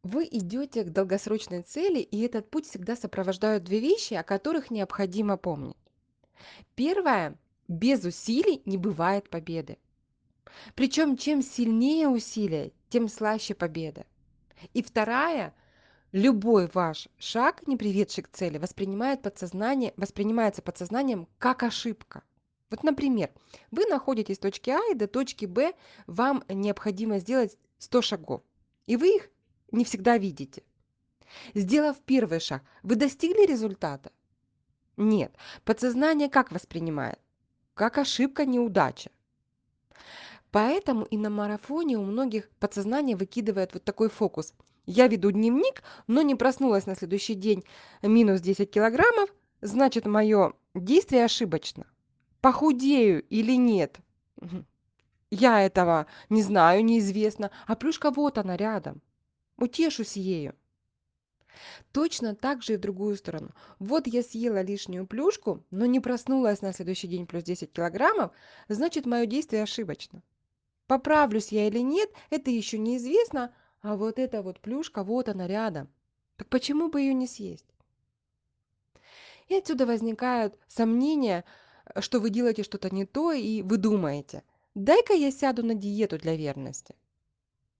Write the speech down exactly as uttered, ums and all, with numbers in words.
Вы идете к долгосрочной цели, и этот путь всегда сопровождают две вещи, о которых необходимо помнить. Первое. Без усилий не бывает победы. Причем чем сильнее усилия, тем слаще победа. И вторая. Любой ваш шаг, не приведший к цели, воспринимает подсознание, воспринимается подсознанием как ошибка. Вот, например, вы находитесь с точки А и до точки Б, вам необходимо сделать сто шагов, и вы их не всегда видите. Сделав первый шаг, вы достигли результата? Нет. Подсознание как воспринимает? Как ошибка, неудача. Поэтому и на марафоне у многих подсознание выкидывает вот такой фокус. Я веду дневник, но не проснулась на следующий день минус десять килограммов, значит мое действие ошибочно. Похудею или нет? Мгм. Я этого не знаю, неизвестно, а плюшка вот она рядом. Утешусь ею. Точно так же и в другую сторону. Вот я съела лишнюю плюшку, но не проснулась на следующий день плюс десять килограммов, значит мое действие ошибочно. Поправлюсь я или нет, это еще неизвестно, а вот эта вот плюшка, вот она рядом. Так почему бы ее не съесть? И отсюда возникают сомнения, э, что вы делаете что-то не то, и вы думаете, дай-ка я сяду на диету для верности.